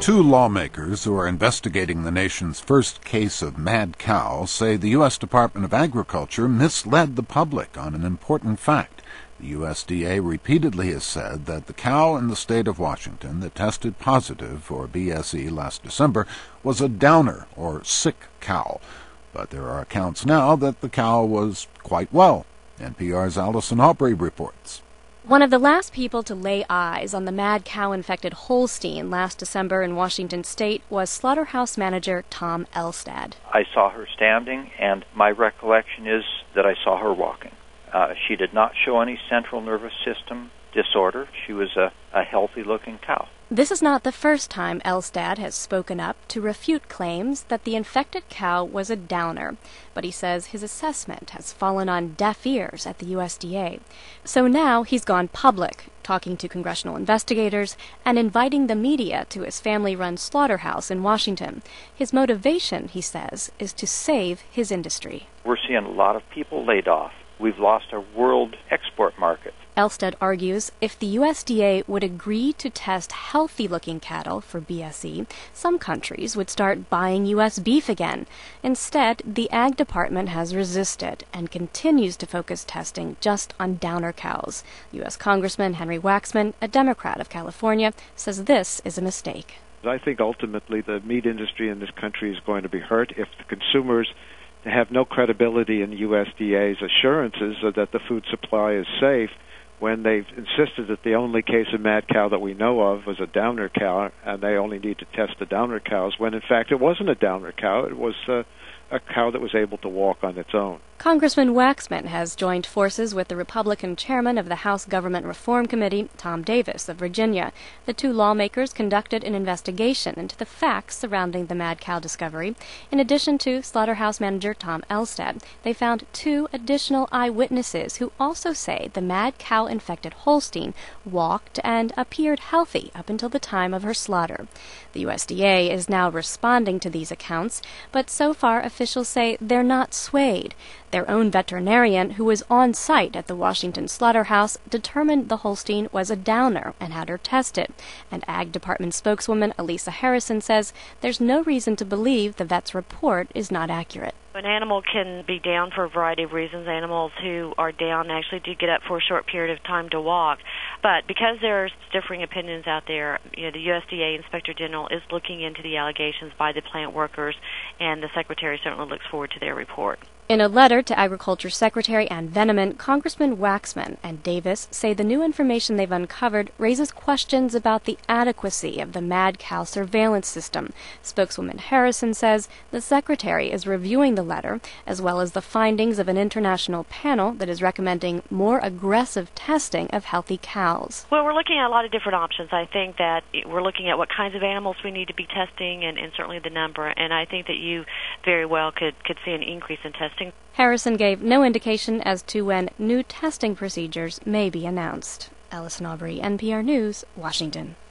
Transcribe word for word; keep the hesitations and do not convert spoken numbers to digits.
Two lawmakers who are investigating the nation's first case of mad cow say the U S Department of Agriculture misled the public on an important fact. The U S D A repeatedly has said that the cow in the state of Washington that tested positive for B S E last December was a downer, or sick cow. But there are accounts now that the cow was quite well. N P R's Allison Aubrey reports. One of the last people to lay eyes on the mad cow-infected Holstein last December in Washington state was slaughterhouse manager Tom Elstad. I saw her standing, and my recollection is that I saw her walking. Uh, she did not show any central nervous system disorder. She was a, a healthy-looking cow. This is not the first time Elstad has spoken up to refute claims that the infected cow was a downer, but he says his assessment has fallen on deaf ears at the U S D A. So now he's gone public, talking to congressional investigators and inviting the media to his family-run slaughterhouse in Washington. His motivation, he says, is to save his industry. We're seeing a lot of people laid off. We've lost our world export market. Elstad argues if the U S D A would agree to test healthy-looking cattle for B S E, some countries would start buying U S beef again. Instead, the Ag Department has resisted and continues to focus testing just on downer cows. U S Congressman Henry Waxman, a Democrat of California, says this is a mistake. I think ultimately the meat industry in this country is going to be hurt if the consumers have no credibility in U S D A's assurances that the food supply is safe, when they've insisted that the only case of mad cow that we know of was a downer cow, and they only need to test the downer cows, when in fact it wasn't a downer cow, it was uh, a cow that was able to walk on its own. Congressman Waxman has joined forces with the Republican chairman of the House Government Reform Committee, Tom Davis of Virginia. The two lawmakers conducted an investigation into the facts surrounding the mad cow discovery. In addition to slaughterhouse manager Tom Elstad, they found two additional eyewitnesses who also say the mad cow-infected Holstein walked and appeared healthy up until the time of her slaughter. The U S D A is now responding to these accounts, but so far officials say they're not swayed. Their own veterinarian, who was on site at the Washington slaughterhouse, determined the Holstein was a downer and had her tested. And Ag Department spokeswoman Elisa Harrison says there's no reason to believe the vet's report is not accurate. An animal can be down for a variety of reasons. Animals who are down actually do get up for a short period of time to walk. But because there's differing opinions out there, you know, the U S D A Inspector General is looking into the allegations by the plant workers, and the Secretary certainly looks forward to their report. In a letter to Agriculture Secretary Ann Veneman, Congressman Waxman and Davis say the new information they've uncovered raises questions about the adequacy of the mad cow surveillance system. Spokeswoman Harrison says the Secretary is reviewing the letter, as well as the findings of an international panel that is recommending more aggressive testing of healthy cows. Well, we're looking at a lot of different options. I think that we're looking at what kinds of animals we need to be testing, and, and certainly the number, and I think that you very well could, could see an increase in testing. Harrison gave no indication as to when new testing procedures may be announced. Allison Aubrey, N P R News, Washington.